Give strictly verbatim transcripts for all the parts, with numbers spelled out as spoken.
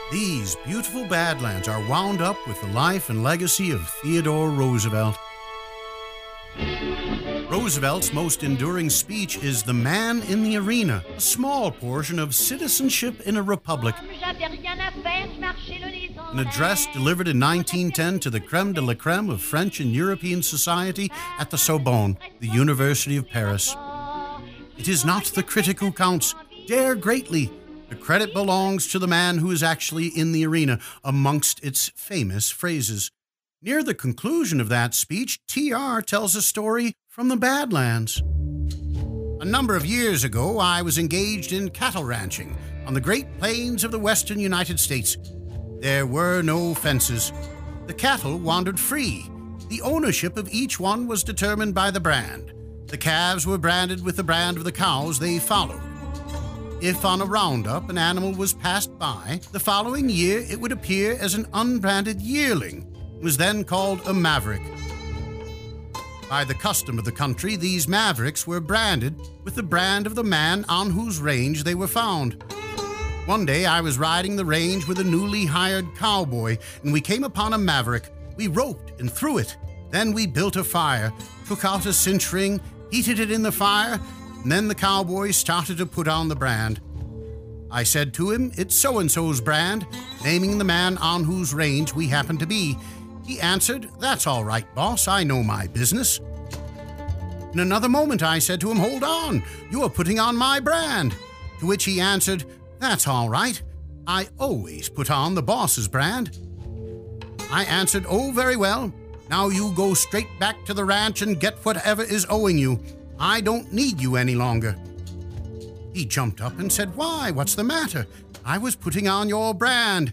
These beautiful Badlands are wound up with the life and legacy of Theodore Roosevelt. Roosevelt's most enduring speech is The Man in the Arena, a small portion of citizenship in a republic. An address delivered in nineteen ten to the creme de la creme of French and European society at the Sorbonne, the University of Paris. It is not the critic who counts. Dare greatly. The credit belongs to the man who is actually in the arena amongst its famous phrases. Near the conclusion of that speech, T R tells a story from the Badlands. A number of years ago, I was engaged in cattle ranching on the Great Plains of the western United States. There were no fences. The cattle wandered free. The ownership of each one was determined by the brand. The calves were branded with the brand of the cows they followed. If on a roundup an animal was passed by, the following year it would appear as an unbranded yearling. It was then called a maverick. By the custom of the country, these mavericks were branded with the brand of the man on whose range they were found. One day I was riding the range with a newly hired cowboy, and we came upon a maverick. We roped and threw it. Then we built a fire, took out a cinch ring, heated it in the fire, and then the cowboy started to put on the brand. I said to him, "It's so-and-so's brand," naming the man on whose range we happened to be. He answered, "That's all right, boss. I know my business." In another moment, I said to him, "Hold on. You are putting on my brand." To which he answered, "That's all right. I always put on the boss's brand." I answered, "Oh, very well. Now you go straight back to the ranch and get whatever is owing you. I don't need you any longer." He jumped up and said, "Why? What's the matter? I was putting on your brand."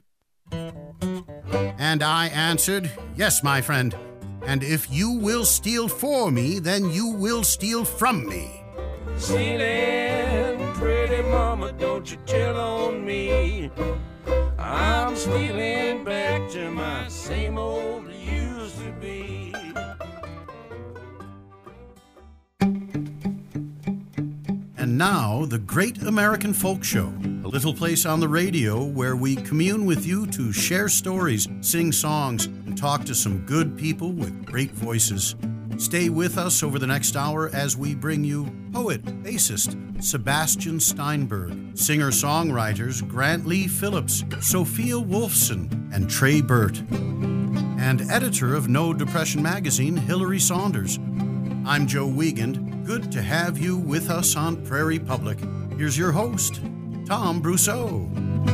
And I answered, "Yes, my friend, and if you will steal for me, then you will steal from me." Stealing, pretty mama, don't you tell on me. I'm stealing back to my same old used to be. And now, the Great American Folk Show, a little place on the radio where we commune with you to share stories, sing songs, and talk to some good people with great voices. Stay with us over the next hour as we bring you poet, bassist Sebastian Steinberg, singer-songwriters Grant Lee Phillips, Sophia Wolfson, and Trey Burt, and editor of No Depression magazine, Hillary Saunders. I'm Joe Wiegand. Good to have you with us on Prairie Public. Here's your host, Tom Brousseau.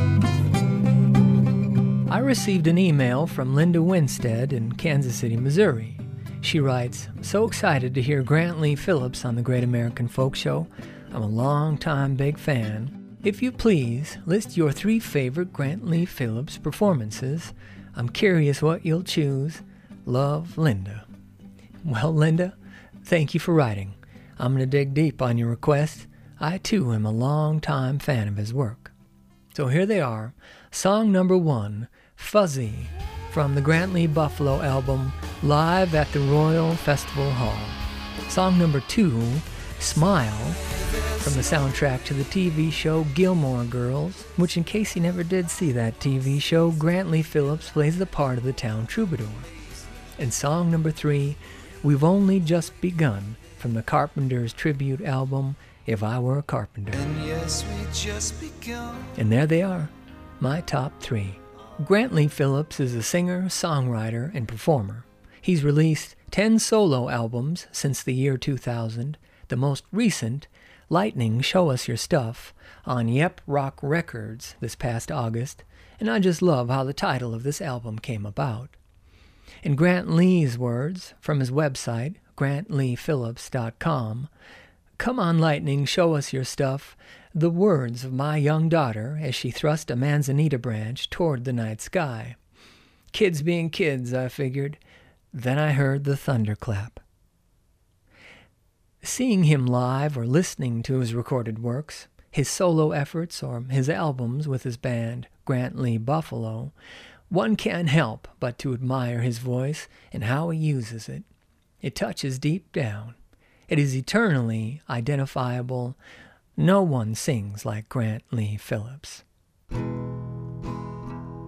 I received an email from Linda Winstead in Kansas City, Missouri. She writes, "So excited to hear Grant Lee Phillips on the Great American Folk Show. I'm a long-time big fan. If you please, list your three favorite Grant Lee Phillips performances. I'm curious what you'll choose. Love, Linda." Well, Linda, thank you for writing. I'm going to dig deep on your request. I, too, am a long-time fan of his work. So here they are. Song number one, Fuzzy, from the Grant Lee Buffalo album, Live at the Royal Festival Hall. Song number two, Smile, from the soundtrack to the T V show Gilmore Girls, which, in case you never did see that T V show, Grant Lee Phillips plays the part of the town troubadour. And song number three, We've Only Just Begun, from the Carpenters tribute album, If I Were a Carpenter. And yes, we just begun. And there they are, my top three. Grant Lee Phillips is a singer, songwriter, and performer. He's released ten solo albums since the year two thousand, the most recent, Lightning, Show Us Your Stuff, on Yep Rock Records this past August, and I just love how the title of this album came about. In Grant Lee's words, from his website, grant lee phillips dot com, "Come on, Lightning, show us your stuff. The words of my young daughter as she thrust a manzanita branch toward the night sky. Kids being kids, I figured. Then I heard the thunderclap." Seeing him live or listening to his recorded works, his solo efforts or his albums with his band, Grant Lee Buffalo, one can't help but to admire his voice and how he uses it. It touches deep down. It is eternally identifiable. No one sings like Grant Lee Phillips.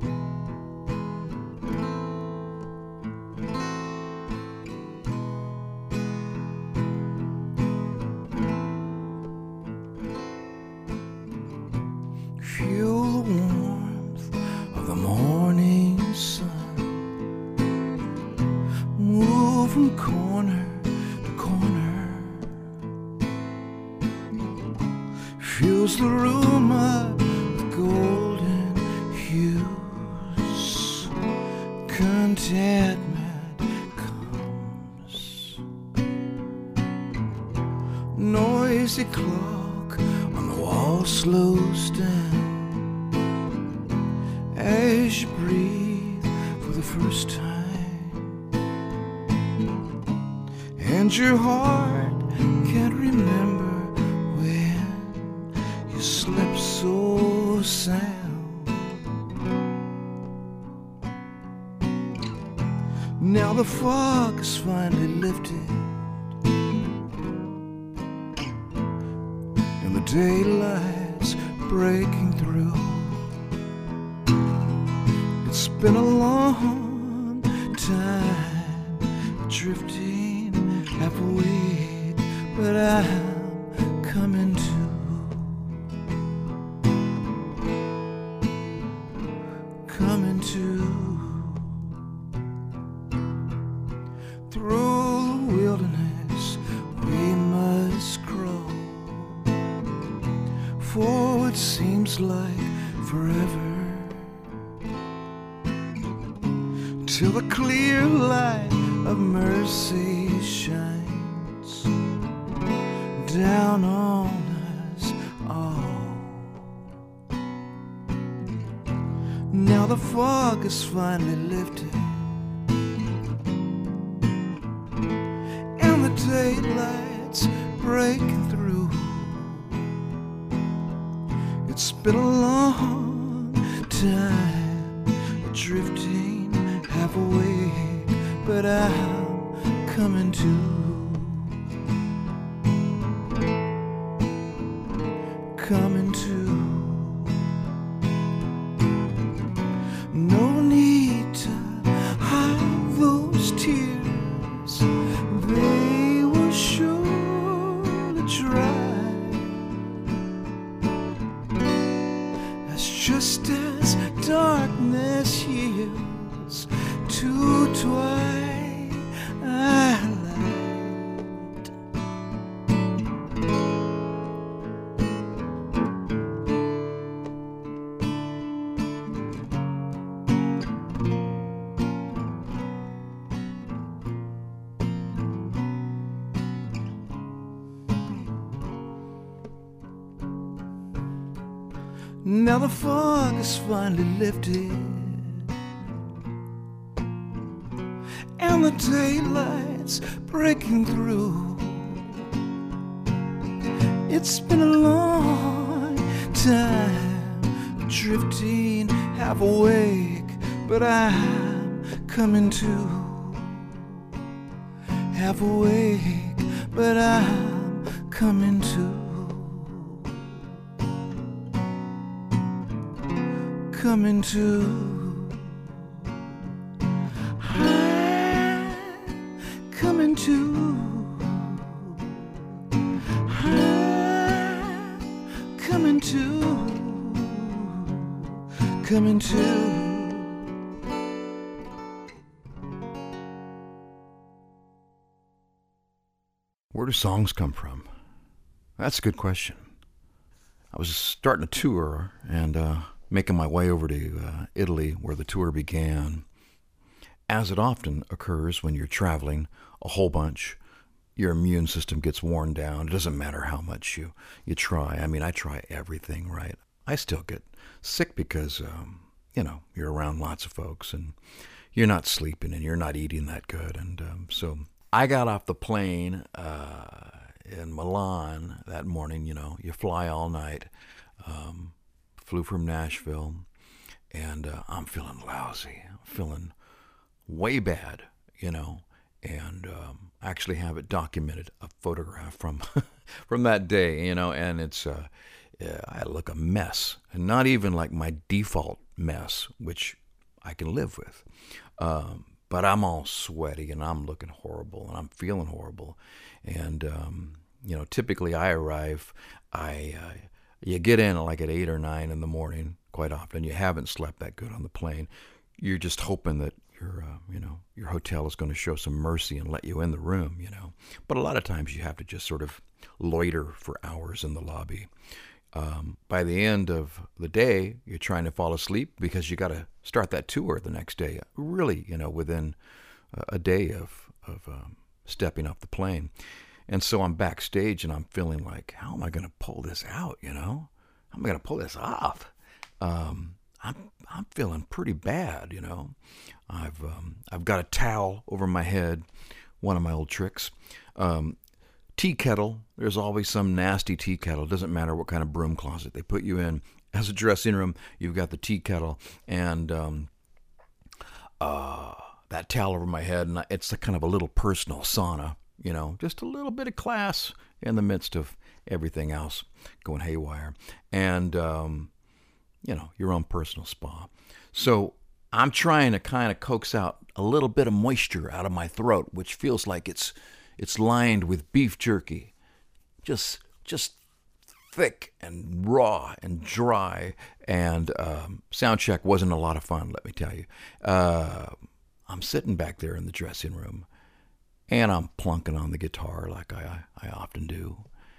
Feel the warmth of the morning sun, move from corner to corner, fills the room up with golden hues. Contentment comes. Noisy clock on the wall slows down as you breathe for the first time, and your heart can't remember when you slept so sound. Now the fog is finally lifted and the daylight's breaking through. It's been a long time drifting half awake, but I'm coming to. Coming to. Through the wilderness we must grow, for what seems like forever, till the clear light of mercy shines down on us all. Now the fog is finally lifted and the daylight's breaking through. It's been a long time drifting half awake, but I'm coming to. Coming to. No need to hide those tears, they will surely dry. That's just as darkness yields to twilight. Now the fog is finally lifted and the daylight's breaking through. It's been a long time drifting half awake, but I'm coming to. Half awake, but I'm coming to. Coming to. I'm coming to. I'm coming to. Coming to. Where do songs come from? That's a good question. I was starting a tour and uh, making my way over to uh, Italy, where the tour began. As it often occurs when you're traveling a whole bunch, your immune system gets worn down. It doesn't matter how much you, you try. I mean, I try everything, right? I still get sick because, um, you know, you're around lots of folks and you're not sleeping and you're not eating that good. And um, so I got off the plane uh, in Milan that morning. You know, you fly all night. Um, flew from Nashville, and uh, I'm feeling lousy. I'm feeling way bad, you know, and um, I actually have it documented, a photograph from from that day, you know, and it's, uh, I look a mess, and not even like my default mess, which I can live with, um, but I'm all sweaty, and I'm looking horrible, and I'm feeling horrible, and, um, you know, typically I arrive, I... Uh, you get in like at eight or nine in the morning. Quite often, you haven't slept that good on the plane. You're just hoping that your, uh, you know, your hotel is going to show some mercy and let you in the room, you know. But a lot of times you have to just sort of loiter for hours in the lobby. Um, by the end of the day, you're trying to fall asleep because you got to start that tour the next day. Really, you know, within a day of of um, stepping off the plane. And so I'm backstage and I'm feeling like, how am I going to pull this out? You know, how am I going to pull this off? Um, I'm I'm feeling pretty bad. You know, I've um, I've got a towel over my head. One of my old tricks. Um, Tea kettle, there's always some nasty tea kettle. It doesn't matter what kind of broom closet they put you in. As a dressing room, you've got the tea kettle and um, uh, that towel over my head. And it's a kind of a little personal sauna, you know, just a little bit of class in the midst of everything else going haywire. And, um, you know, your own personal spa. So I'm trying to kind of coax out a little bit of moisture out of my throat, which feels like it's It's lined with beef jerky, just just thick and raw and dry. And um, sound check wasn't a lot of fun, let me tell you. Uh, I'm sitting back there in the dressing room, and I'm plunking on the guitar like I, I often do.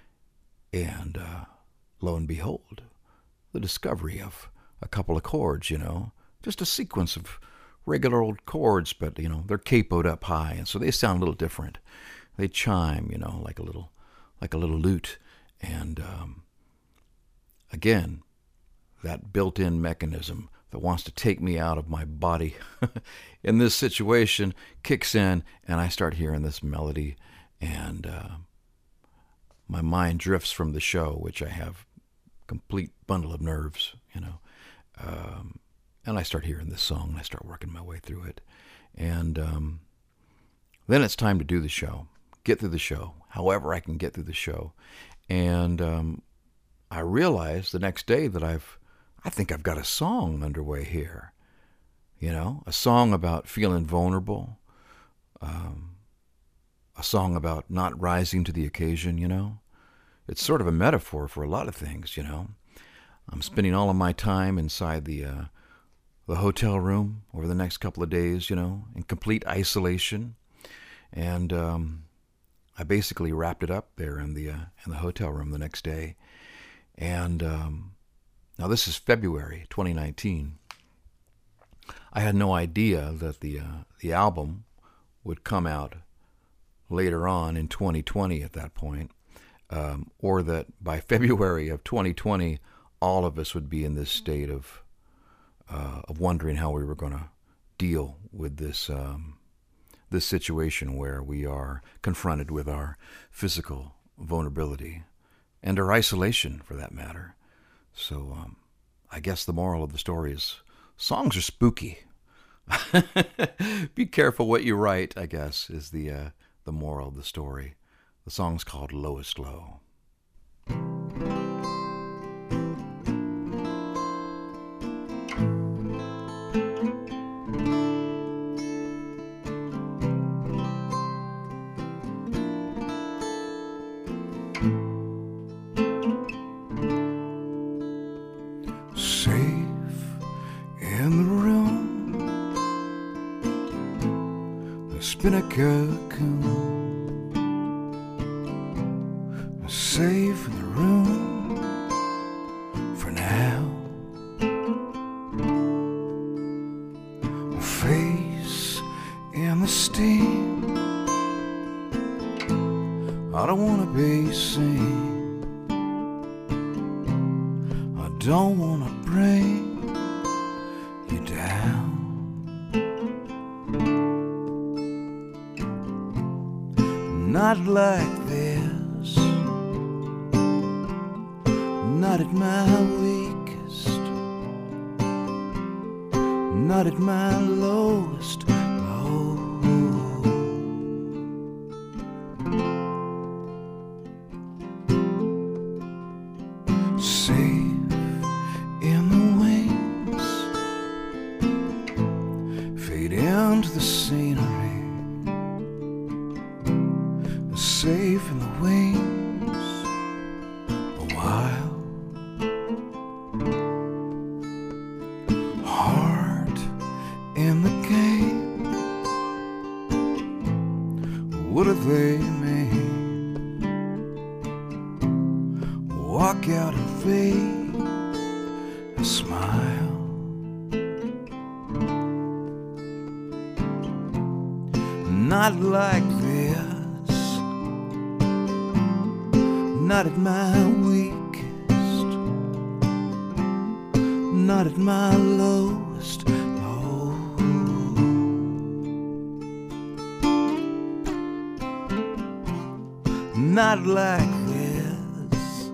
And uh, lo and behold, the discovery of a couple of chords, you know, just a sequence of regular old chords, but, you know, they're capoed up high, and so they sound a little different. They chime, you know, like a little, like a little lute, and um, again, that built-in mechanism that wants to take me out of my body in this situation kicks in, and I start hearing this melody, and uh, my mind drifts from the show, which I have complete bundle of nerves, you know, um, and I start hearing this song, and I start working my way through it, and um, then it's time to do the show. Get through the show, however I can get through the show. And um, I realized the next day that I've, I think I've got a song underway here. You know, a song about feeling vulnerable, um, a song about not rising to the occasion, you know. It's sort of a metaphor for a lot of things, you know. I'm spending all of my time inside the, uh, the hotel room over the next couple of days, you know, in complete isolation. And um, I basically wrapped it up there in the uh, in the hotel room the next day. And um, now this is February twenty nineteen. I had no idea that the uh, the album would come out later on in twenty twenty at that point, um, or that by February of twenty twenty, all of us would be in this state of uh, of wondering how we were going to deal with this. Um, this situation where we are confronted with our physical vulnerability and our isolation, for that matter. So um, I guess the moral of the story is songs are spooky. Be careful what you write, I guess, is the uh, the moral of the story. The song's called Lowest Low. Been a cocoon, safe in the room for now. A face in the steam. I don't wanna be seen. I don't wanna bring you down. Not like this, not at my weakest, not at my lowest low. Safe in the wings, fade into the scenery. Safe in the wings a while. what are they made? Walk out and fade a smile. Not like this, not at my weakest, not at my lowest, no. Not like this,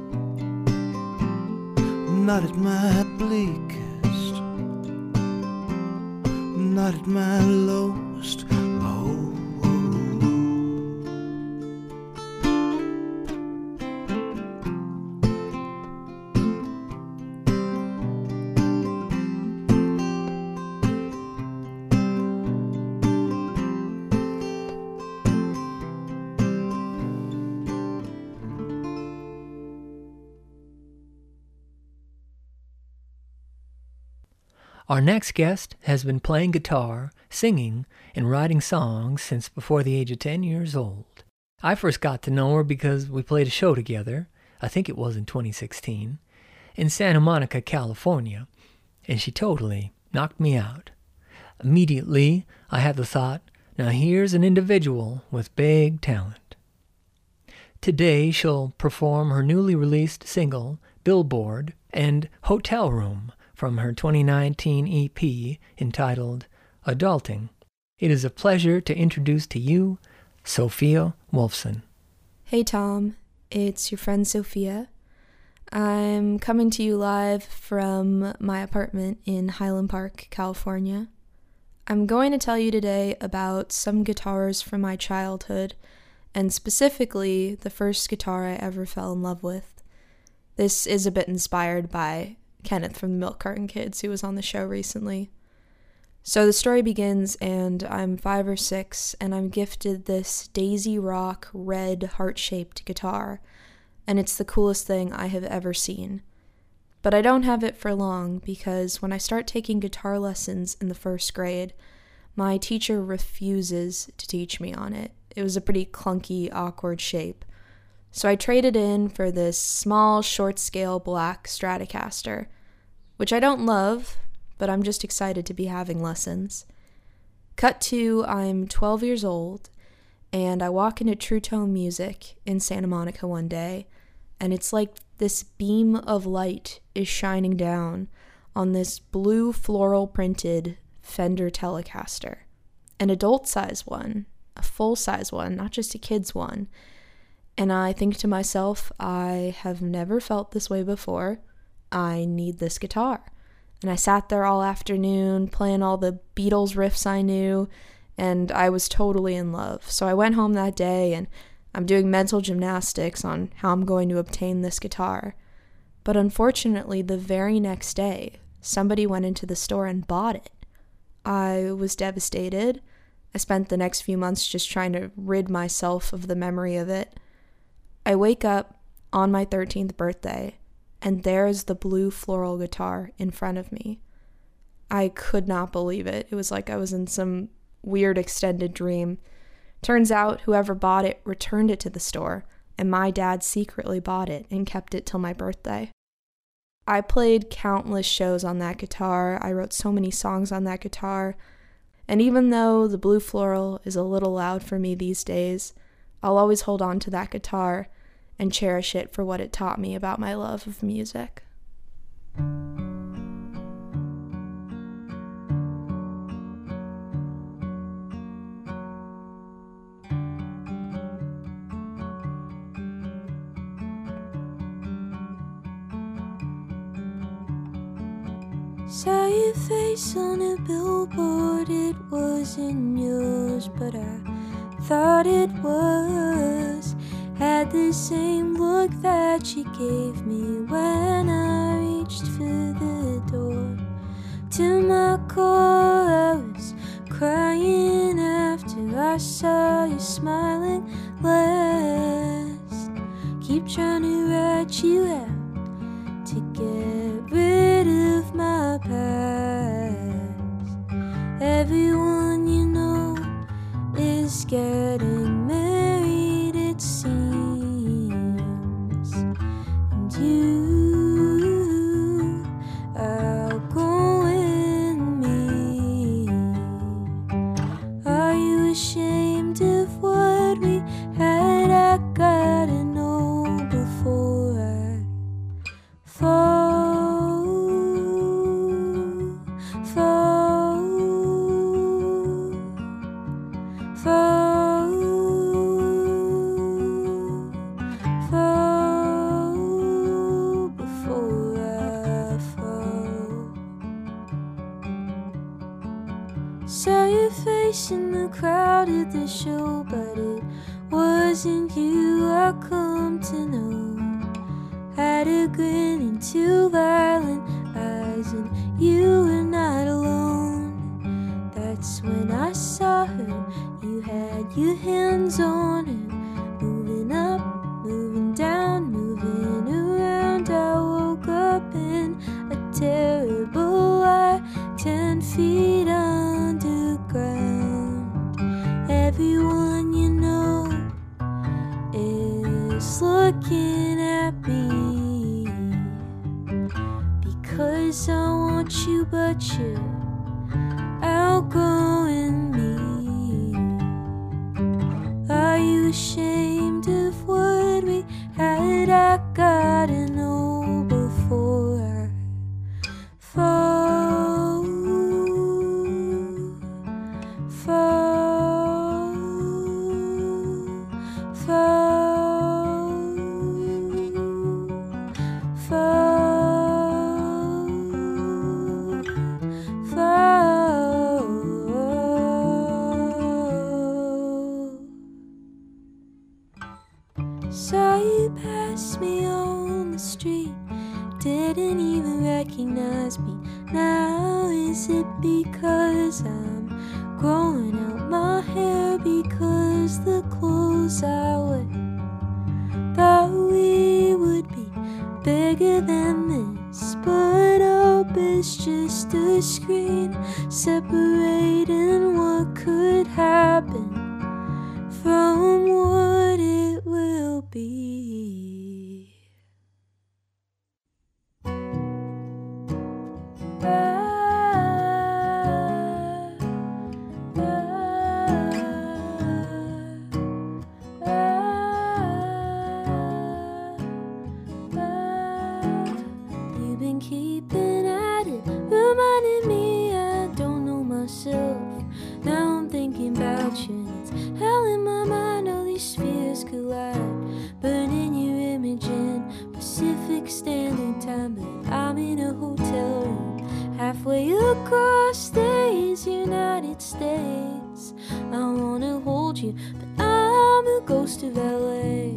not at my bleakest, not at my lowest, low. Our next guest has been playing guitar, singing, and writing songs since before the age of ten years old. I first got to know her because we played a show together, I think it was in twenty sixteen, in Santa Monica, California, and she totally knocked me out. Immediately, I had the thought, now here's an individual with big talent. Today, she'll perform her newly released single, Billboard, and Hotel Room, from her twenty nineteen E P entitled Adulting. It is a pleasure to introduce to you Sophia Wolfson. Hey Tom, it's your friend Sophia. I'm coming to you live from my apartment in Highland Park, California. I'm going to tell you today about some guitars from my childhood, and specifically the first guitar I ever fell in love with. This is a bit inspired by Kenneth from the Milk Carton Kids, who was on the show recently. So the story begins, and I'm five or six, and I'm gifted this Daisy Rock red heart-shaped guitar, and it's the coolest thing I have ever seen. But I don't have it for long, because when I start taking guitar lessons in the first grade, my teacher refuses to teach me on it. It was a pretty clunky, awkward shape. So I traded in for this small, short-scale black Stratocaster, which I don't love, but I'm just excited to be having lessons. Cut to, I'm twelve years old, and I walk into True Tone Music in Santa Monica one day, and it's like this beam of light is shining down on this blue floral-printed Fender Telecaster, an adult-size one, a full-size one, not just a kid's one. And I think to myself, I have never felt this way before. I need this guitar. And I sat there all afternoon playing all the Beatles riffs I knew, and I was totally in love. So I went home that day, and I'm doing mental gymnastics on how I'm going to obtain this guitar. But unfortunately, the very next day, somebody went into the store and bought it. I was devastated. I spent the next few months just trying to rid myself of the memory of it. I wake up on my thirteenth birthday, and there's the blue floral guitar in front of me. I could not believe it. It was like I was in some weird extended dream. Turns out whoever bought it returned it to the store, and my dad secretly bought it and kept it till my birthday. I played countless shows on that guitar. I wrote so many songs on that guitar. And even though the blue floral is a little loud for me these days, I'll always hold on to that guitar and cherish it for what it taught me about my love of music. Saw your face on a billboard, it wasn't yours, but I thought it was. Had the same look that you gave me when I reached for the door. To my core, I was crying after I saw you smiling last. Keep trying to write you out to get rid of my past. Everyone you know is getting married. Saw your face in the crowd at the show, but it wasn't you I come to know. Had a grin and two violent eyes, and you were not alone. That's when I saw her, you had your hands on her, moving up, moving down, moving around. I woke up in a terrible lie, ten feet underground. Everyone you know is looking at me, because I want you, but you're outgrowing me. Are you ashamed of what we had? I gotta know before I fall, fall, fall, fall, fall. Saw you pass me on the street, didn't even recognize me. Now is it because I'm growing out my hair? Because the clothes I wear thought we would be bigger than this, but hope is just a screen separating what could happen from what it will be. You've been keeping at it, reminding me I don't know myself. Now I'm thinking about you, and it's hell in my mind. All these spheres collide, burning your image in Pacific Standard Time. But I'm in a hotel room halfway across these United States. I wanna hold you, but I'm the ghost of L A.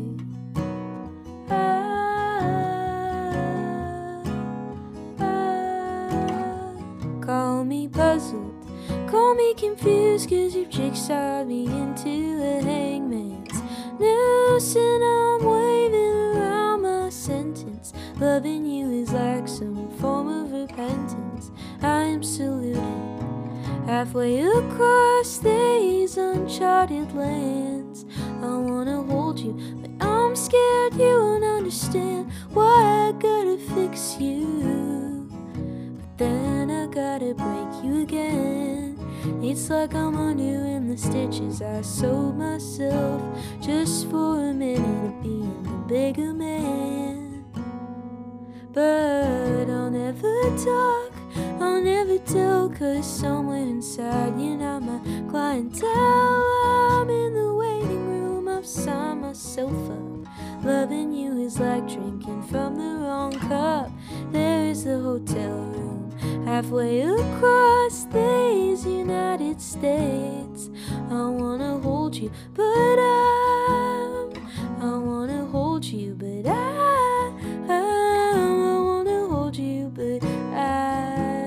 Call me puzzled, call me confused, cause you've jigsawed me into a hangman's noose, and I'm waving around my sentence. Loving you is like some form of repentance. I am saluted halfway across these uncharted lands. I wanna hold you, but I'm scared you won't understand why I gotta fix you, but then I gotta break you again. It's like I'm undoing the stitches I sewed myself, just for a minute of being the bigger man. But I'll never talk, I'll never tell, cause somewhere inside you're not my clientele. I'm in the waiting room, I've signed myself up. Loving you is like drinking from the wrong cup. There is the hotel room halfway across these United States. I wanna hold you, but I, I wanna hold you, but I, I, I wanna hold you, but I.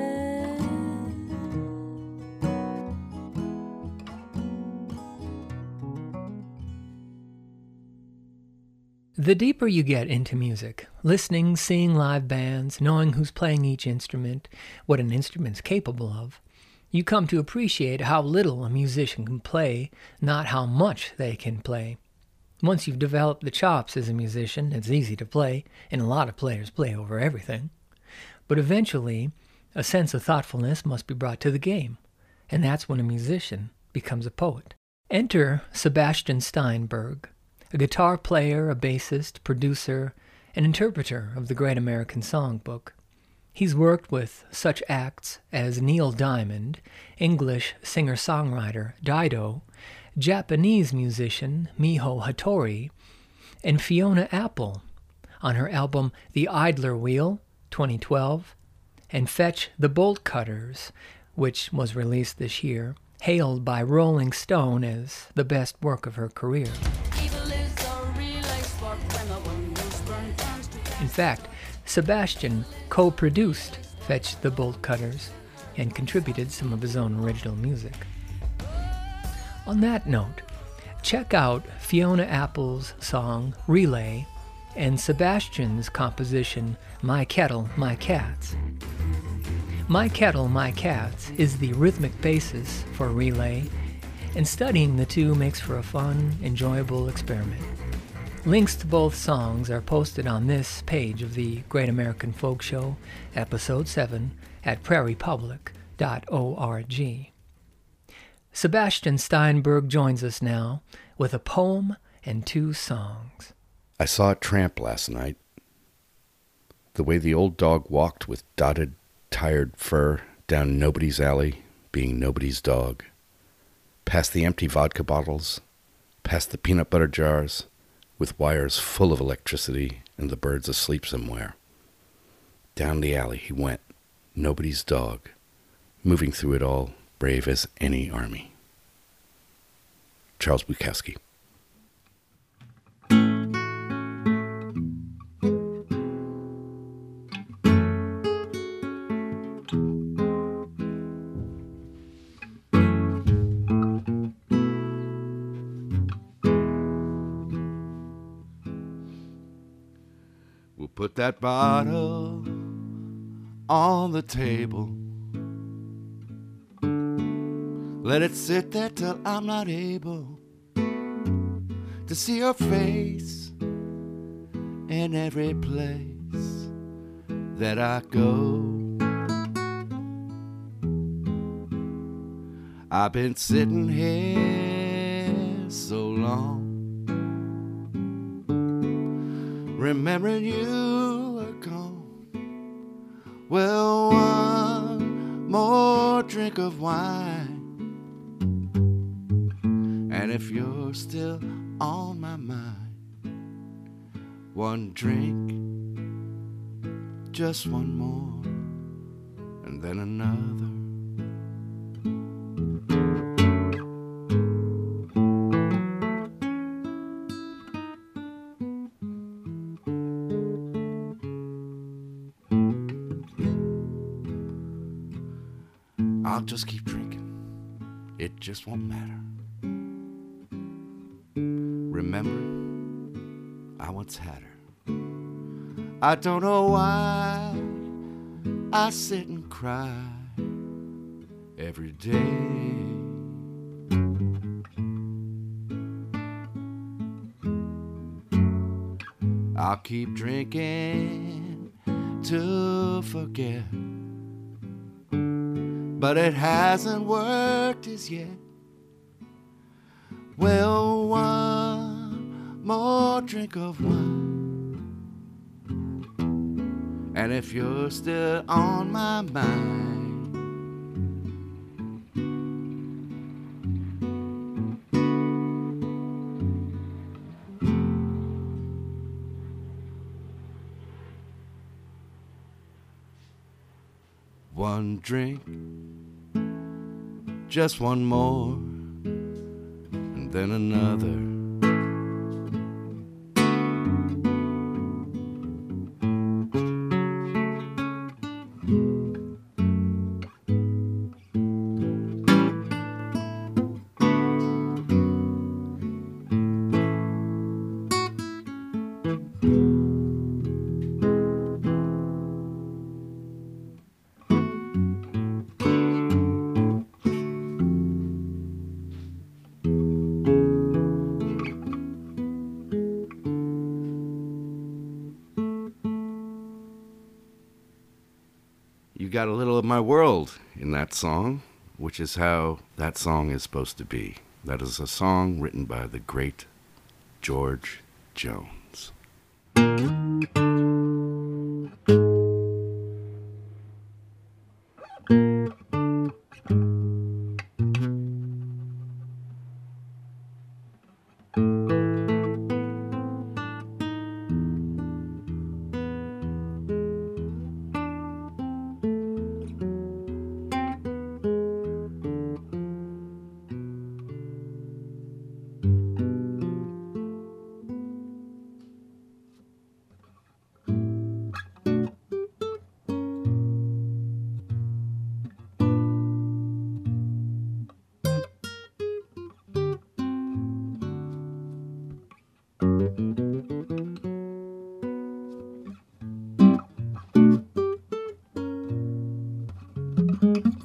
The deeper you get into music, listening, seeing live bands, knowing who's playing each instrument, what an instrument's capable of, you come to appreciate how little a musician can play, not how much they can play. Once you've developed the chops as a musician, it's easy to play, and a lot of players play over everything. But eventually, a sense of thoughtfulness must be brought to the game, and that's when a musician becomes a poet. Enter Sebastian Steinberg, a guitar player, a bassist, producer, and interpreter of the Great American Songbook. He's worked with such acts as Neil Diamond, English singer-songwriter Dido, Japanese musician Miho Hattori, and Fiona Apple on her album The Idler Wheel, twenty twelve, and Fetch the Bolt Cutters, which was released this year, hailed by Rolling Stone as the best work of her career. In fact, Sebastian co-produced Fetch the Bolt Cutters and contributed some of his own original music. On that note, check out Fiona Apple's song Relay and Sebastian's composition My Kettle, My Cats. My Kettle, My Cats is the rhythmic basis for Relay, and studying the two makes for a fun, enjoyable experiment. Links to both songs are posted on this page of the Great American Folk Show, Episode seven, at prairie public dot org. Sebastian Steinberg joins us now with a poem and two songs. I saw a tramp last night. The way the old dog walked with dotted, tired fur down nobody's alley, being nobody's dog. Past the empty vodka bottles, past the peanut butter jars, with wires full of electricity and the birds asleep somewhere. Down the alley he went, nobody's dog, moving through it all, brave as any army. Charles Bukowski. We'll put that bottle on the table. Let it sit there till I'm not able to see your face in every place that I go. I've been sitting here so long, remembering you were gone. Well, one more drink of wine, and if you're still on my mind, one drink, just one more, and then another. I'll just keep drinking, it just won't matter. Remember, I once had her. I don't know why I sit and cry every day. I'll keep drinking to forget, but it hasn't worked as yet. Well, one more drink of wine, and if you're still on my mind, one drink, just one more, and then another. You got a little of my world in that song, which is how that song is supposed to be. That is a song written by the great George Jones.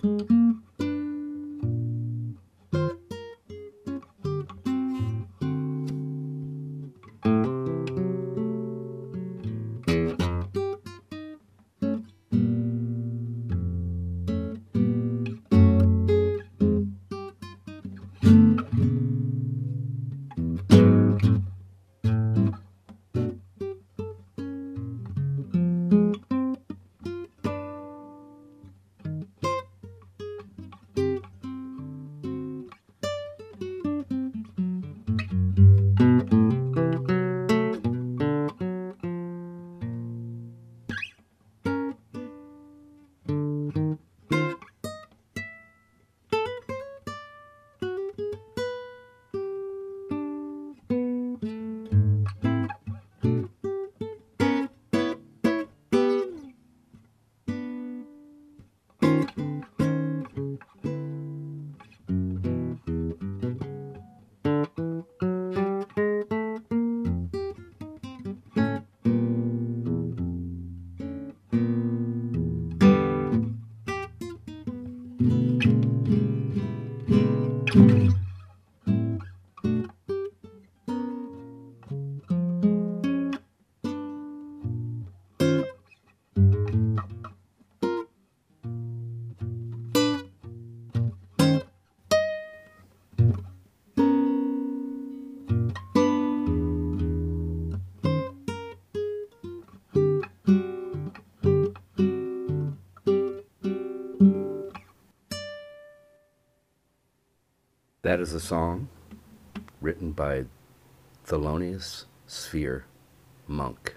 That is a song written by Thelonious Sphere Monk.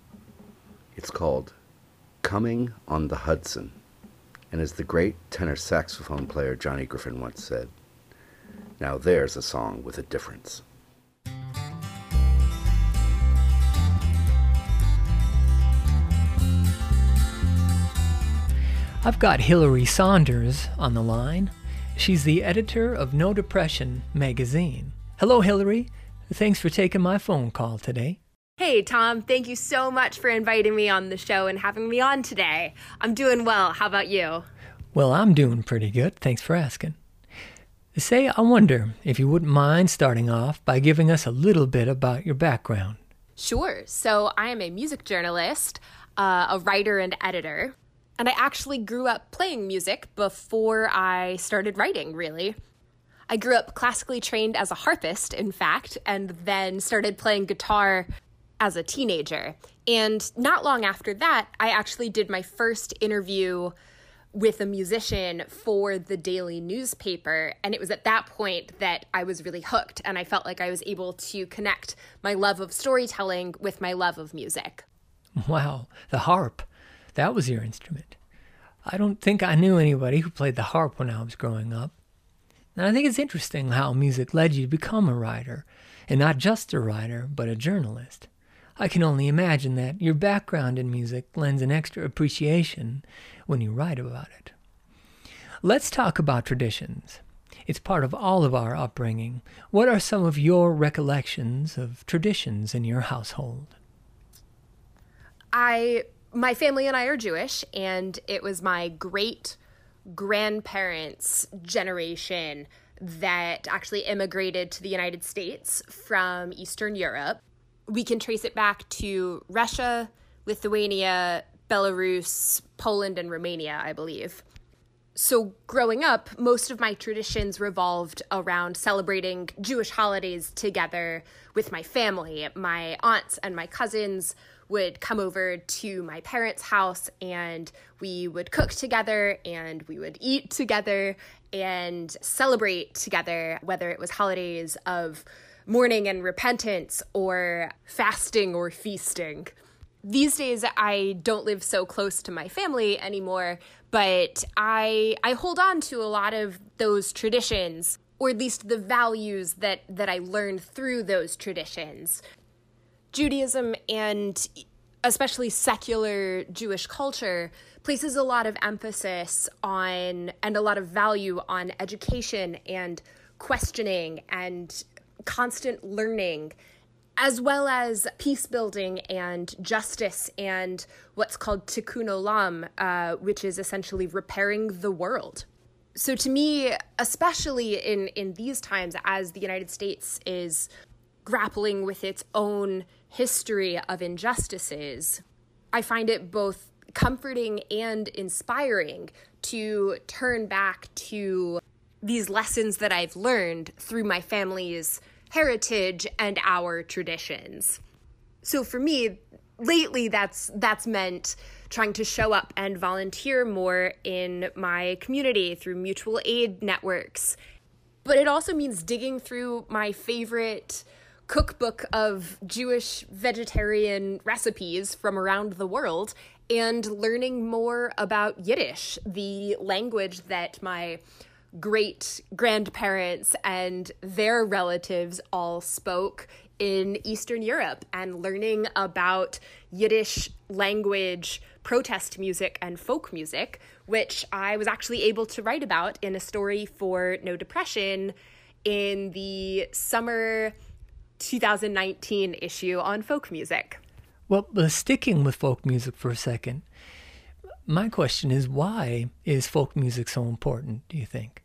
It's called Coming on the Hudson, and as the great tenor saxophone player Johnny Griffin once said, now there's a song with a difference. I've got Hilary Saunders on the line. She's the editor of No Depression magazine. Hello, Hilary. Thanks for taking my phone call today. Hey, Tom. Thank you so much for inviting me on the show and having me on today. I'm doing well. How about you? Well, I'm doing pretty good. Thanks for asking. Say, I wonder if you wouldn't mind starting off by giving us a little bit about your background. Sure. So I am a music journalist, uh, a writer and editor. And I actually grew up playing music before I started writing, really. I grew up classically trained as a harpist, in fact, and then started playing guitar as a teenager. And not long after that, I actually did my first interview with a musician for the daily newspaper. And it was at that point that I was really hooked, and I felt like I was able to connect my love of storytelling with my love of music. Wow, the harp. That was your instrument. I don't think I knew anybody who played the harp when I was growing up. And I think it's interesting how music led you to become a writer, and not just a writer, but a journalist. I can only imagine that your background in music lends an extra appreciation when you write about it. Let's talk about traditions. It's part of all of our upbringing. What are some of your recollections of traditions in your household? I... My family and I are Jewish, and it was my great-grandparents' generation that actually immigrated to the United States from Eastern Europe. We can trace it back to Russia, Lithuania, Belarus, Poland, and Romania, I believe. So growing up, most of my traditions revolved around celebrating Jewish holidays together with my family. My aunts and my cousins would come over to my parents' house, and we would cook together, and we would eat together and celebrate together, whether it was holidays of mourning and repentance or fasting or feasting. These days, I don't live so close to my family anymore, but I I hold on to a lot of those traditions, or at least the values that, that I learned through those traditions. Judaism, and especially secular Jewish culture, places a lot of emphasis on and a lot of value on education and questioning and constant learning, as well as peace building and justice and what's called tikkun olam, uh, which is essentially repairing the world. So to me, especially in, in these times, as the United States is grappling with its own history of injustices, I find it both comforting and inspiring to turn back to these lessons that I've learned through my family's heritage and our traditions. So for me, lately that's that's meant trying to show up and volunteer more in my community through mutual aid networks. But it also means digging through my favorite cookbook of Jewish vegetarian recipes from around the world and learning more about Yiddish, the language that my great grandparents and their relatives all spoke in Eastern Europe, and learning about Yiddish language protest music and folk music, which I was actually able to write about in a story for No Depression in the summer two thousand nineteen issue on folk music. Well, uh, sticking with folk music for a second, my question is, why is folk music so important, do you think?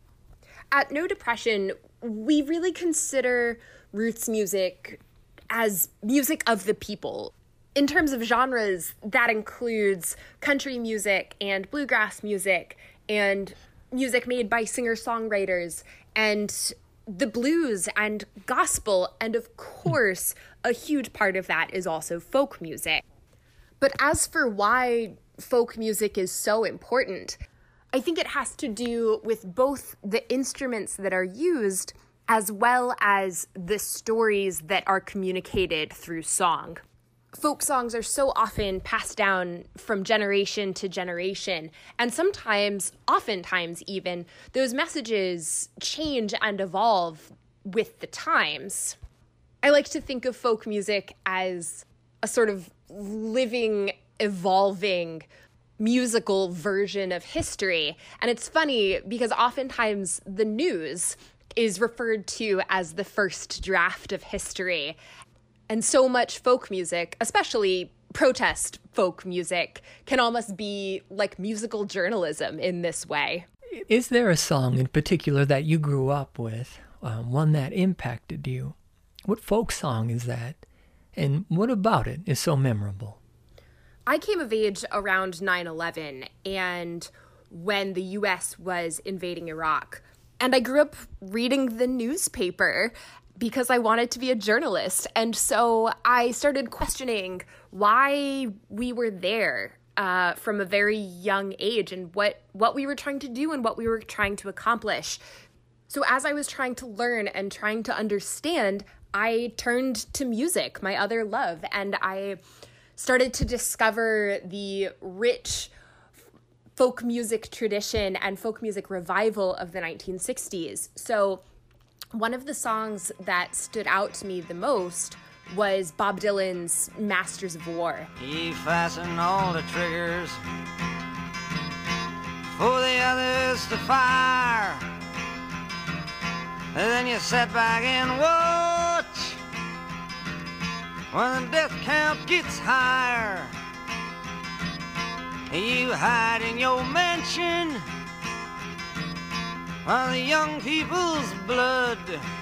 At No Depression, we really consider roots music as music of the people. In terms of genres, that includes country music and bluegrass music and music made by singer-songwriters and the blues and gospel, and of course, a huge part of that is also folk music. But as for why folk music is so important, I think it has to do with both the instruments that are used as well as the stories that are communicated through song. Folk songs are so often passed down from generation to generation, and sometimes, oftentimes even, those messages change and evolve with the times. I like to think of folk music as a sort of living, evolving musical version of history. And it's funny because oftentimes the news is referred to as the first draft of history. And so much folk music, especially protest folk music, can almost be like musical journalism in this way. Is there a song in particular that you grew up with, um, one that impacted you? What folk song is that? And what about it is so memorable? I came of age around nine eleven and when the U S was invading Iraq. And I grew up reading the newspaper because I wanted to be a journalist. And so I started questioning why we were there uh, from a very young age and what, what we were trying to do and what we were trying to accomplish. So as I was trying to learn and trying to understand, I turned to music, my other love, and I started to discover the rich folk music tradition and folk music revival of the nineteen sixties. So one of the songs that stood out to me the most was Bob Dylan's Masters of War. He fastened all the triggers for the others to fire. And then you sat back and watch when the death count gets higher. You hide in your mansion while the young people's blood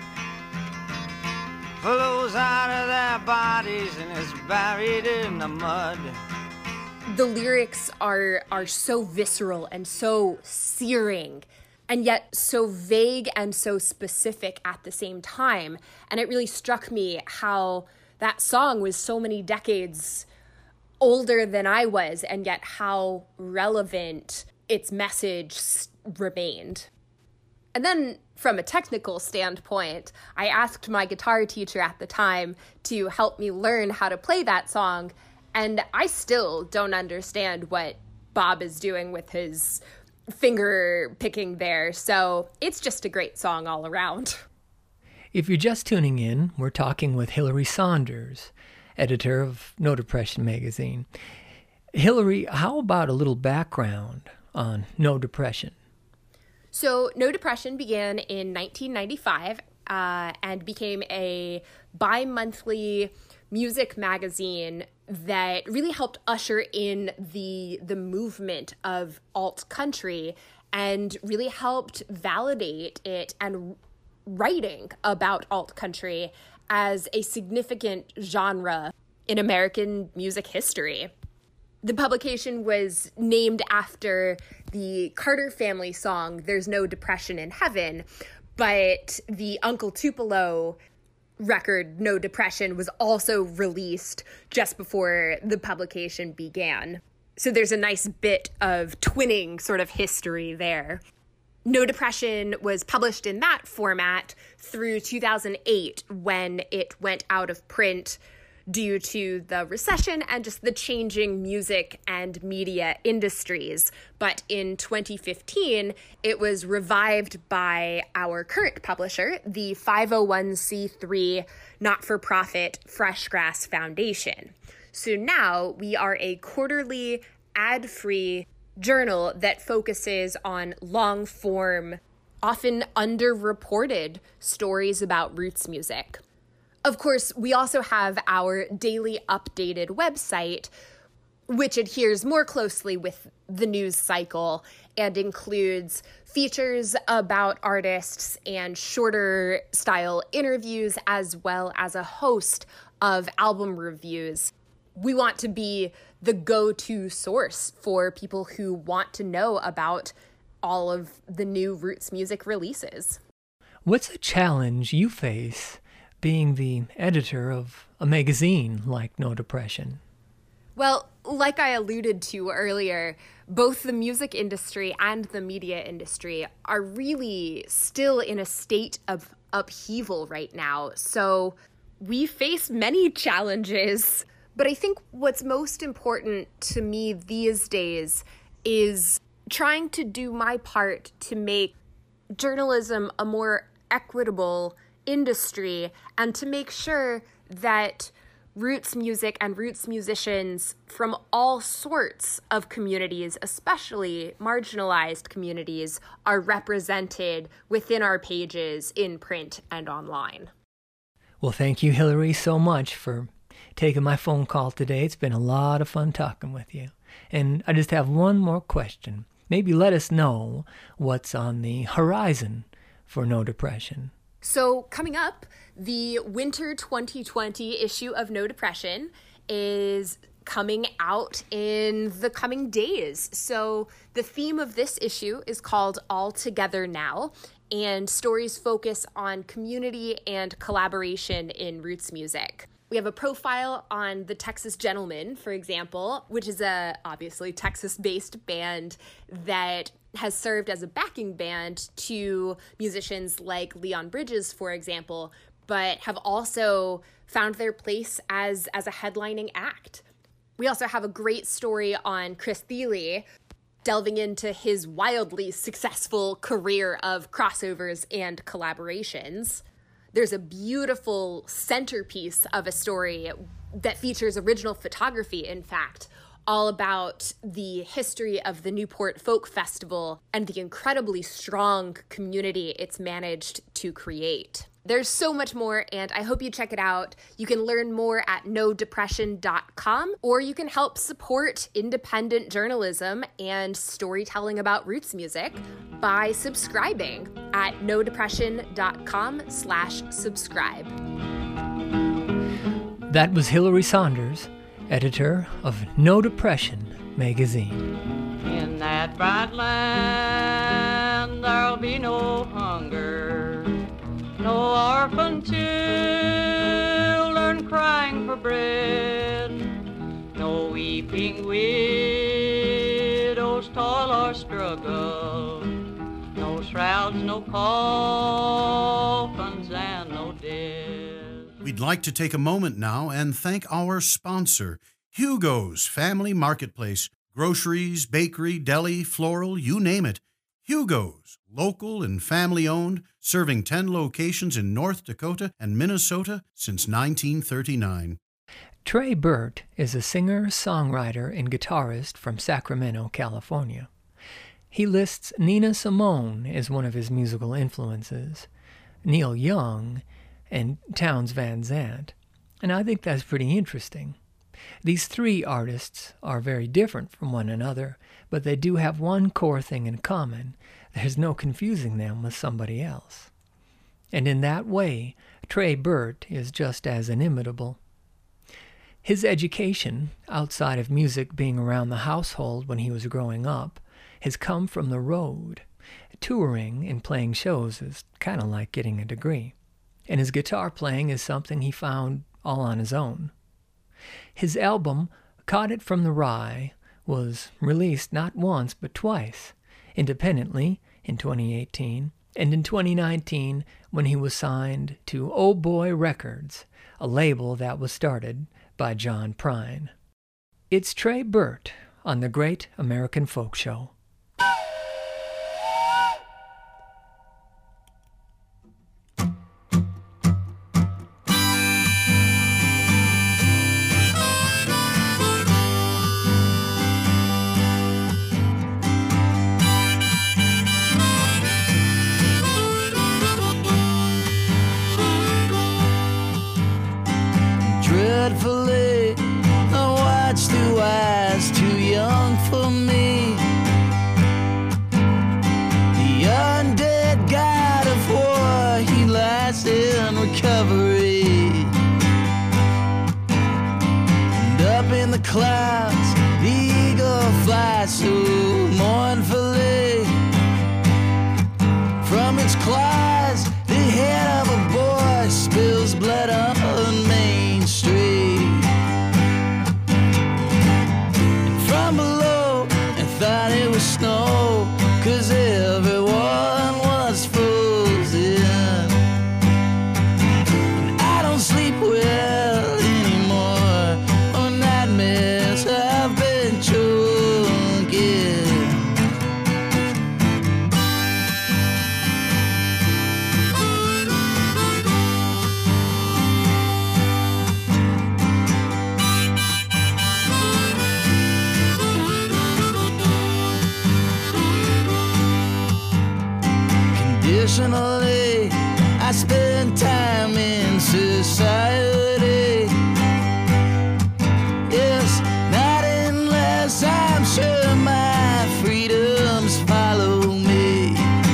flows out of their bodies and is buried in the mud. The lyrics are are so visceral and so searing, and yet so vague and so specific at the same time. And it really struck me how that song was so many decades older than I was, and yet how relevant its message remained. And then from a technical standpoint, I asked my guitar teacher at the time to help me learn how to play that song, and I still don't understand what Bob is doing with his finger picking there, so it's just a great song all around. If you're just tuning in, we're talking with Hillary Saunders, editor of No Depression magazine. Hillary, how about a little background on No Depression? So No Depression began in nineteen ninety-five uh, and became a bi-monthly music magazine that really helped usher in the the movement of alt country and really helped validate it and writing about alt country as a significant genre in American music history. The publication was named after the Carter family song, There's No Depression in Heaven, but the Uncle Tupelo record, No Depression, was also released just before the publication began. So there's a nice bit of twinning sort of history there. No Depression was published in that format through two thousand eight when it went out of print due to the recession and just the changing music and media industries. But in twenty fifteen, it was revived by our current publisher, the five oh one c three not-for-profit Fresh Grass Foundation. So now we are a quarterly, ad-free journal that focuses on long-form, often underreported stories about roots music. Of course, we also have our daily updated website, which adheres more closely with the news cycle and includes features about artists and shorter style interviews, as well as a host of album reviews. We want to be the go-to source for people who want to know about all of the new roots music releases. What's a challenge you face being the editor of a magazine like No Depression? Well, like I alluded to earlier, both the music industry and the media industry are really still in a state of upheaval right now. So we face many challenges. But I think what's most important to me these days is trying to do my part to make journalism a more equitable industry and to make sure that roots music and roots musicians from all sorts of communities, especially marginalized communities, are represented within our pages in print and online. Well, thank you, Hillary, so much for taking my phone call today. It's been a lot of fun talking with you. And I just have one more question. Maybe let us know what's on the horizon for No Depression. So coming up, the winter twenty twenty issue of No Depression is coming out in the coming days. So the theme of this issue is called All Together Now, and stories focus on community and collaboration in roots music. We have a profile on the Texas Gentlemen, for example, which is a obviously Texas-based band that has served as a backing band to musicians like Leon Bridges, for example, but have also found their place as, as a headlining act. We also have a great story on Chris Thile, delving into his wildly successful career of crossovers and collaborations. There's a beautiful centerpiece of a story that features original photography, in fact, all about the history of the Newport Folk Festival and the incredibly strong community it's managed to create. There's so much more, and I hope you check it out. You can learn more at no depression dot com, or you can help support independent journalism and storytelling about roots music by subscribing at no depression dot com slash subscribe. That was Hillary Saunders, editor of No Depression magazine. In that bright land there'll be no hunger, no orphan children crying for bread, no weeping widows toil or struggle, no shrouds, no coffins, and no dead. We'd like to take a moment now and thank our sponsor, Hugo's Family Marketplace. Groceries, bakery, deli, floral, you name it. Hugo's, local and family-owned, serving ten locations in North Dakota and Minnesota since nineteen thirty-nine. Trey Burt is a singer, songwriter, and guitarist from Sacramento, California. He lists Nina Simone as one of his musical influences, Neil Young, and Townes Van Zandt, and I think that's pretty interesting. These three artists are very different from one another, but they do have one core thing in common. There's no confusing them with somebody else. And in that way, Trey Burt is just as inimitable. His education, outside of music being around the household when he was growing up, has come from the road. Touring and playing shows is kind of like getting a degree. And his guitar playing is something he found all on his own. His album, Caught It From the Rye, was released not once but twice, independently in twenty eighteen, and in twenty nineteen when he was signed to Oh Boy Records, a label that was started by John Prine. It's Trey Burt on the Great American Folk Show. Dreadfully, I watched through eyes too young for me. The undead god of war, he lies in recovery. And up in the clouds, the eagle flies so mournfully. From its claws, the head of a boy spills blood on Main Street. And from below, I thought it was snow, 'cause everyone was frozen. And I don't sleep well anymore, or nightmares have been choking. Conditionally, I spend time in society. Yes, not unless I'm sure my freedoms follow me.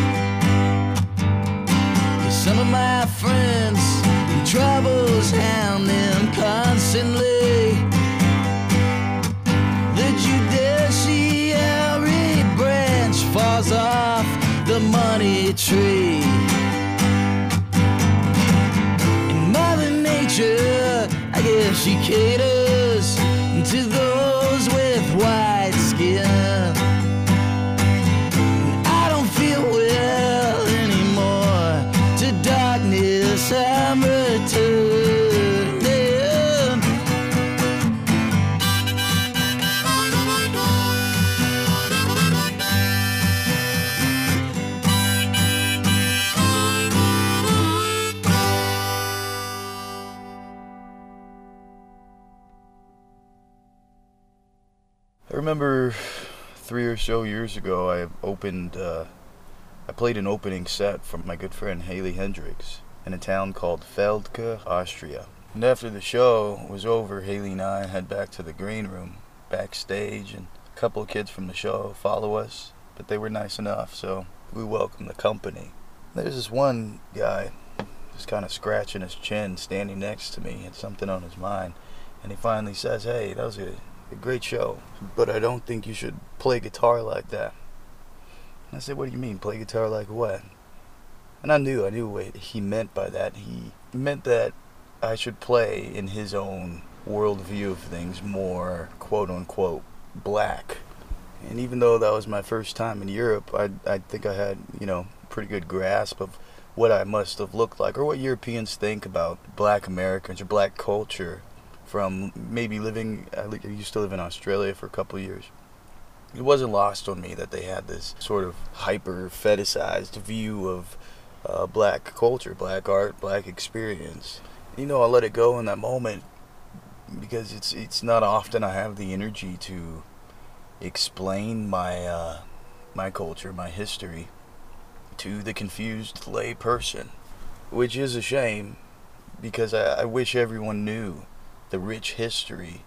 'Cause some of my friends, troubles hound them constantly. The judiciary branch falls off the money tree. And Mother Nature, I guess she caters to those with white skin. And I don't feel well anymore. To darkness I'm returning. I remember three or so years ago, I opened, uh, I played an opening set from my good friend Haley Hendricks in a town called Feldke, Austria. And after the show was over, Haley and I head back to the green room, backstage, and a couple of kids from the show follow us, but they were nice enough, so we welcomed the company. There's this one guy just kind of scratching his chin, standing next to me, had something on his mind, and he finally says, "Hey, that was a A great show, but I don't think you should play guitar like that." And I said, "What do you mean, play guitar like what?" And I knew, I knew what he meant by that. He meant that I should play in his own worldview of things, more quote-unquote black. And even though that was my first time in Europe, I, I think I had, you know, a pretty good grasp of what I must have looked like, or what Europeans think about black Americans or black culture. From maybe living, I used to live in Australia for a couple of years. It wasn't lost on me that they had this sort of hyper fetishized view of uh, black culture, black art, black experience. You know, I let it go in that moment because it's it's not often I have the energy to explain my uh, my culture, my history to the confused lay person, which is a shame because I, I wish everyone knew the rich history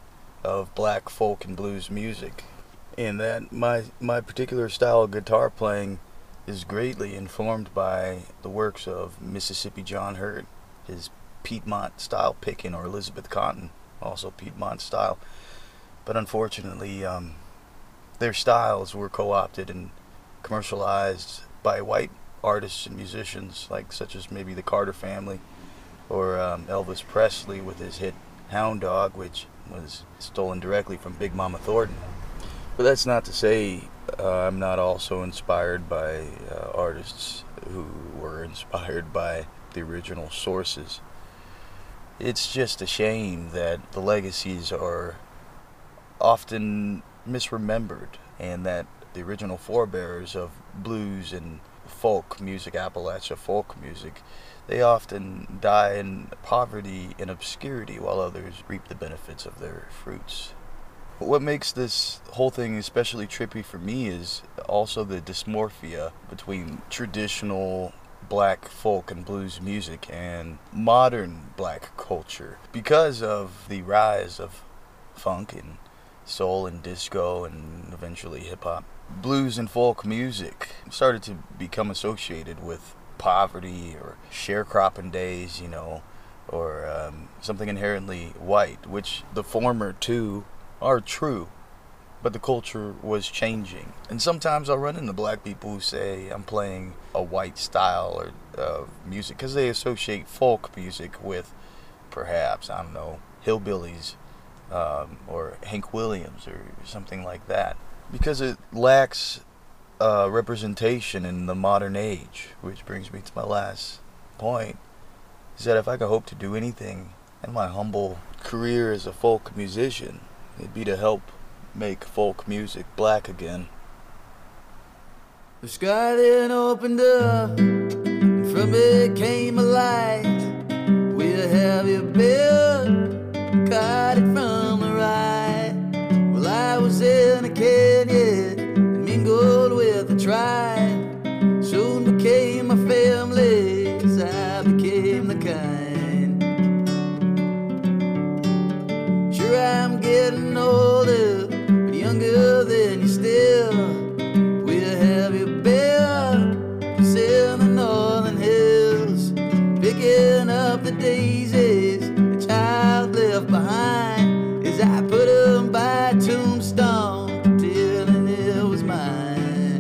of black folk and blues music. And that my my particular style of guitar playing is greatly informed by the works of Mississippi John Hurt, his Piedmont style picking, or Elizabeth Cotton, also Piedmont style. But unfortunately, um, their styles were co-opted and commercialized by white artists and musicians, like such as maybe the Carter Family or um, Elvis Presley with his hit Hound Dog, which was stolen directly from Big Mama Thornton. But that's not to say uh, I'm not also inspired by uh, artists who were inspired by the original sources. It's just a shame that the legacies are often misremembered, and that the original forebearers of blues and folk music, Appalachia folk music, they often die in poverty and obscurity while others reap the benefits of their fruits. What makes this whole thing especially trippy for me is also the dysmorphia between traditional black folk and blues music and modern black culture, because of the rise of funk and soul and disco and eventually hip-hop. Blues and folk music started to become associated with poverty or sharecropping days, you know, or um, something inherently white, which the former two are true, but the culture was changing. And sometimes I'll run into black people who say I'm playing a white style or uh, music because they associate folk music with perhaps, I don't know, hillbillies um, or Hank Williams or something like that, because it lacks uh, representation in the modern age. Which brings me to my last point, is that if I could hope to do anything in my humble career as a folk musician, it'd be to help make folk music black again. The sky then opened up, and from it came a light. Where have you been? Caught it from the right. Well, I was in a canyon and mingled with the tribe. Soon became a family as I became the kind. Sure, I'm getting older, but younger than you still. Where have you been? It's in the northern hills, picking up the daisies the child left behind, as I put them by a tombstone, pretending it was mine.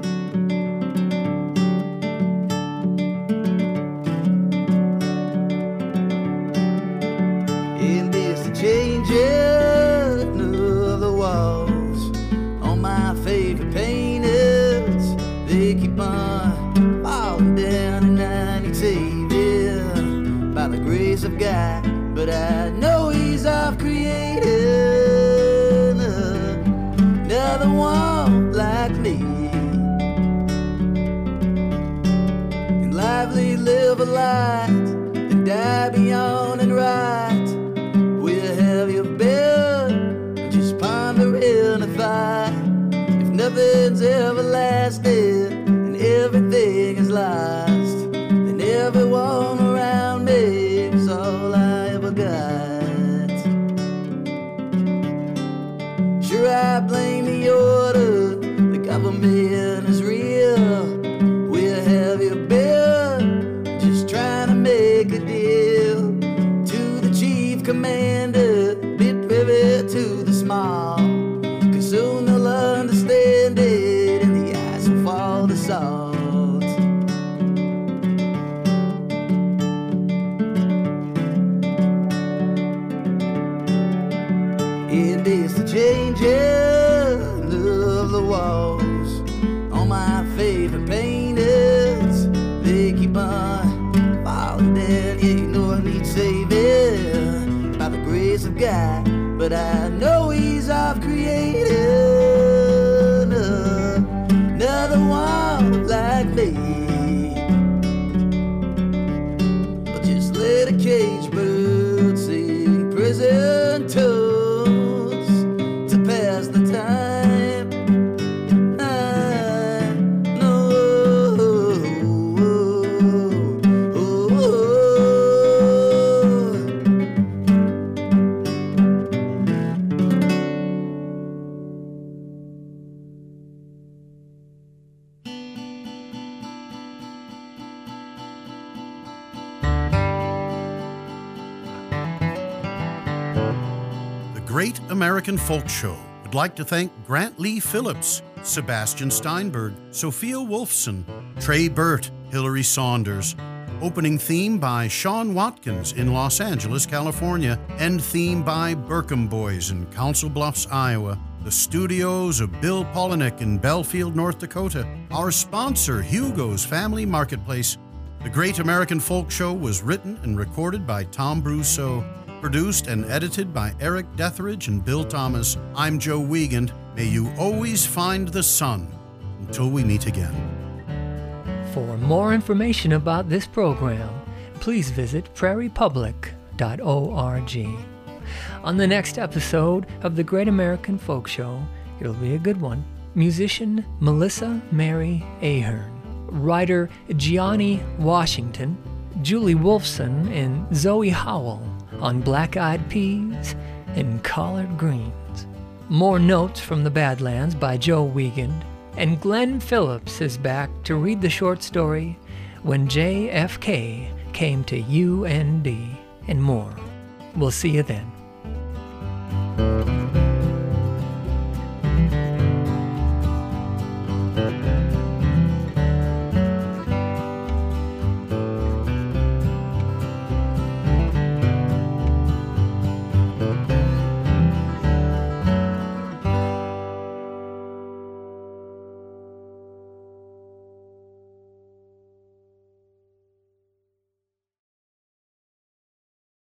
And it's the changing of the walls on my favorite paintings. They keep on falling down, and I need saving by the grace of God. But I know He's off creating another one like me, and lively live a life and die beyond and right. Where have you been? Just pondering a thought. If nothing's everlasting and everything is lost, then everyone around me is all I ever got. Sure, I blame the order, the government is real. Where have you been? Just trying to make a deal. To the chief commander, be privy to the small, 'cause soon they'll understand it and the ice will fall to salt. And it's the changing of the walls on my favorite paintings. They keep on falling down, yeah, you know I need saving by the grace of God. But I know He's off creating another one like me. Or just let a cage bird sing prison tunes to pass the time. I know. Great American Folk Show would like to thank Grant Lee Phillips, Sebastian Steinberg, Sophia Wolfson, Trey Burt, Hillary Saunders. Opening theme by Sean Watkins in Los Angeles, California. End theme by Burkham Boys in Council Bluffs, Iowa. The studios of Bill Polinick in Belfield, North Dakota. Our sponsor, Hugo's Family Marketplace. The Great American Folk Show was written and recorded by Tom Brousseau. Produced and edited by Eric Detheridge and Bill Thomas. I'm Joe Wiegand. May you always find the sun until we meet again. For more information about this program, please visit prairie public dot org. On the next episode of the Great American Folk Show, it'll be a good one, musician Melissa Mary Ahern, writer Gianni Washington, Julie Wolfson, and Zoe Howell on Black-Eyed Peas and Collard Greens. More notes from the Badlands by Joe Wiegand. And Glenn Phillips is back to read the short story When J F K Came to U N D, and more. We'll see you then.